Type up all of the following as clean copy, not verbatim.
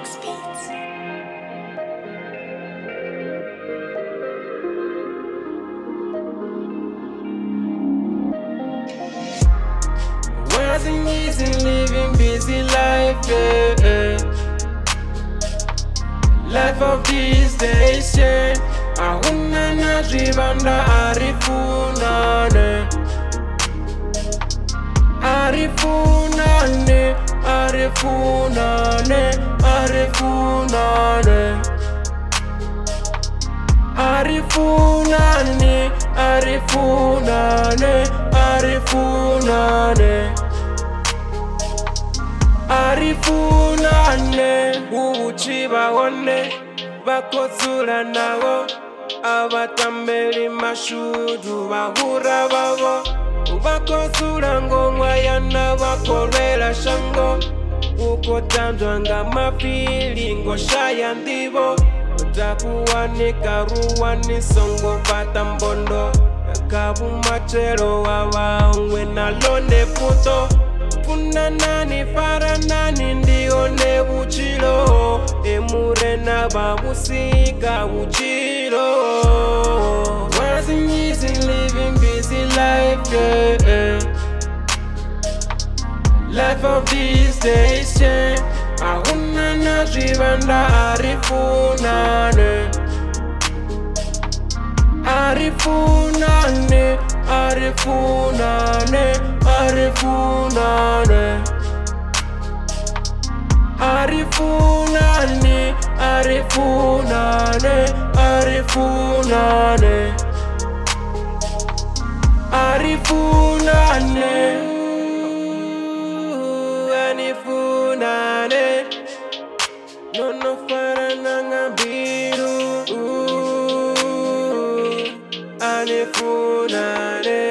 Max Beats. Wasn't easy living busy life, yeah. Life of these days, yeah. Ahuna na jibanda arifunane. Arifunane, arifunane, arifunane. Arifunane, arifunane, arifunane. Arifunane, uchiba one, bakozula nawo. Abatambeli mashudu bahura babo. Bakozula ngomwa yana bakolwela shango. Ukotanjwa nga mafili ngoshaya ndibo. Utakuwanika ruwani songo batambondo. Kabumachero wawaongwe nalone puto. Funa nani fara nani ndione uchilo. Emurena babusika uchilo. Wasn't easy living busy life, yeah. Life of these days, yeah. Ahuna na jibanda arifunane. Arifunane, arifunane, arifunane. Arifunane, arifunane, arifunane. Arifunane, arifunane. No fara nanga biru. Arifunane.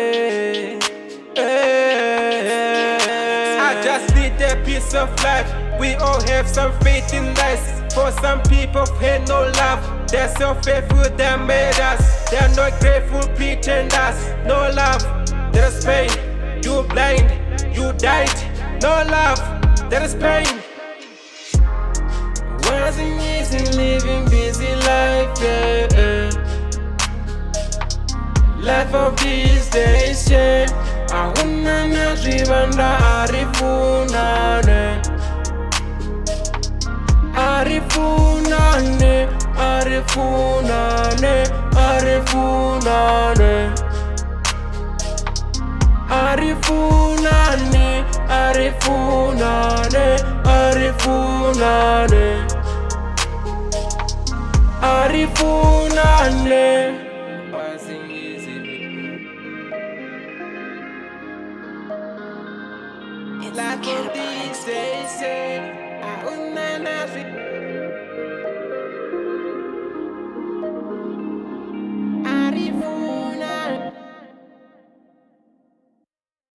I just need a piece of life. We all have some faith in life. For some people had no love. They're so faithful they made us. They're not grateful pretenders. No love, there's pain. You blind, you died. No love, there is pain. Wasn't easy living busy life, yeah. Life of these days, yeah. Ahuna na jibanda arifunane. Arifunane, arifunane, arifunane. Arifunane, arifunane, arifunane. Arifunane. Wasn't easy. It's Life of Cannibal these X days, Beats. yeah. Ahuna na jibanda